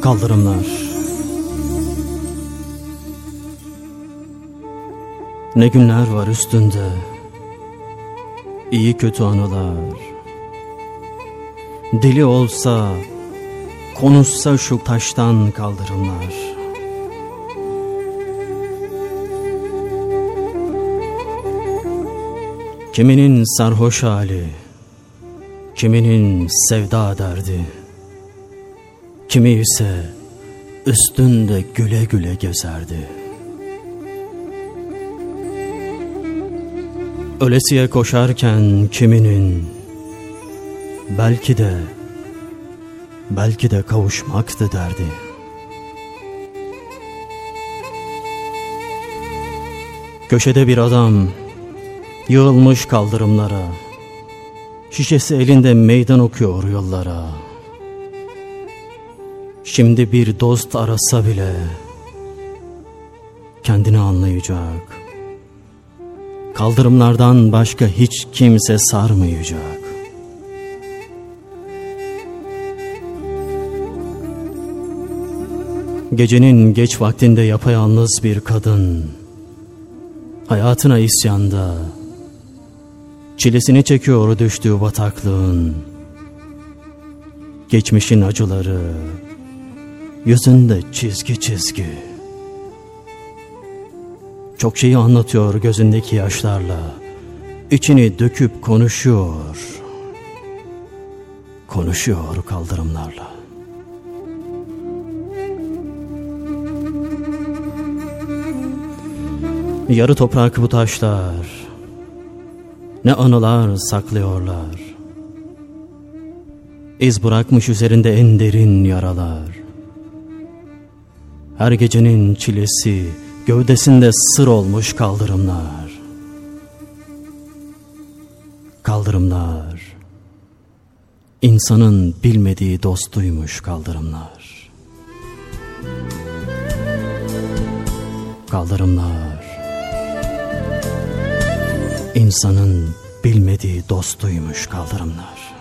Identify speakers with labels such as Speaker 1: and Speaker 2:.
Speaker 1: Kaldırımlar. Ne günler var üstünde, iyi kötü anılar. Dili olsa, konuşsa şu taştan kaldırımlar. Kiminin sarhoş hali, kiminin sevda derdi, kimi ise üstünde güle güle gezerdi. Ölesiye koşarken kiminin belki de kavuşmaktı derdi. Köşede bir adam yığılmış kaldırımlara, şişesi elinde meydan okuyor yollara. Şimdi bir dost arasa bile kendini anlayacak, kaldırımlardan başka hiç kimse sarmayacak. Gecenin geç vaktinde yapayalnız bir kadın, hayatına isyanda, çilesini çekiyor düştüğü bataklığın. Geçmişin acıları, yüzünde çizgi çizgi. Çok şeyi anlatıyor gözündeki yaşlarla, içini döküp konuşuyor kaldırımlarla. Yarı toprak bu taşlar, ne anılar saklıyorlar. İz bırakmış üzerinde en derin yaralar. Her gecenin çilesi gövdesinde sır olmuş kaldırımlar. Kaldırımlar, insanın bilmediği dostuymuş kaldırımlar. Kaldırımlar, insanın bilmediği dostuymuş kaldırımlar.